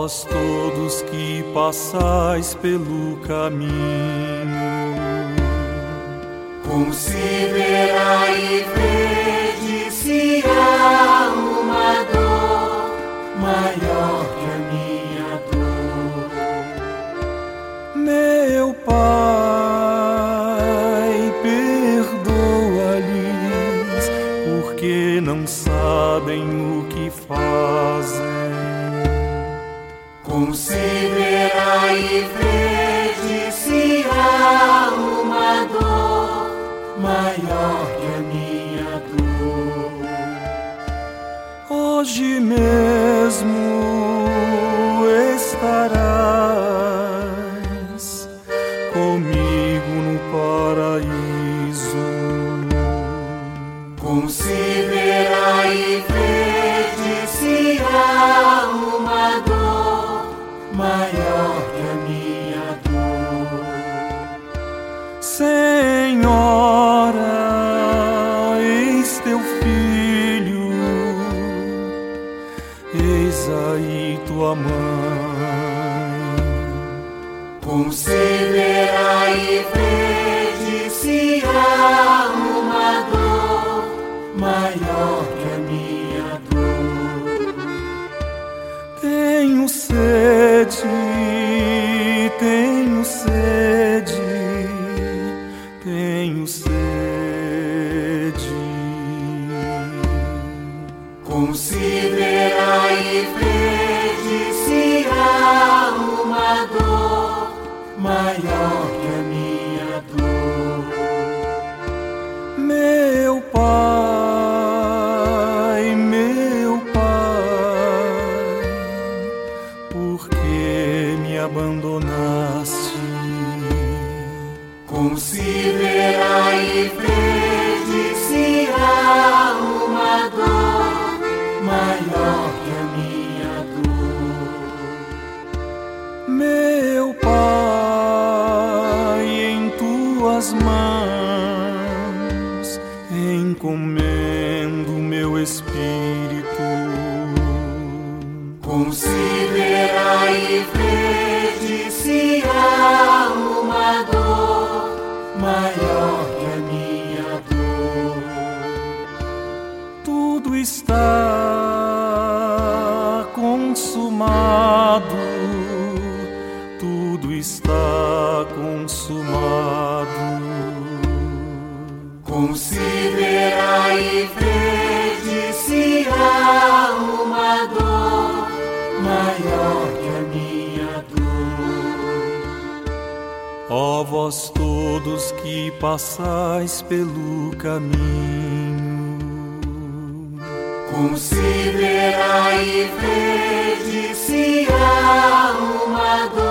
vós todos que passais pelo caminho, considerai e vede se há uma dor maior que a minha dor. meu Pai, perdoa-lhes, porque não sabem o que fazem. Considerai e vede se há uma dor maior que a minha dor. Hoje mesmo estarás comigo no paraíso. Considerai e vede se há uma dor maior que a minha dor. Senhora, eis teu filho, eis aí tua mãe. Considerai e vede se há uma dor maior que a minha dor. Tenho sede, tenho sede, tenho sede. Considerai e vede se há uma dor maior que a minha dor. Meu Pai, por que me abandonaste? Considerai e vede se há uma dor maior que a minha dor. Meu Pai, em tuas mãos encomendo meu espírito. Considerai e vede se há uma dor maior que a minha dor. Tudo está consumado, tudo está consumado. Considerai e vede se há uma dor maior que a minha dor. Ó vós todos que passais pelo caminho, considerai e vede se há uma dor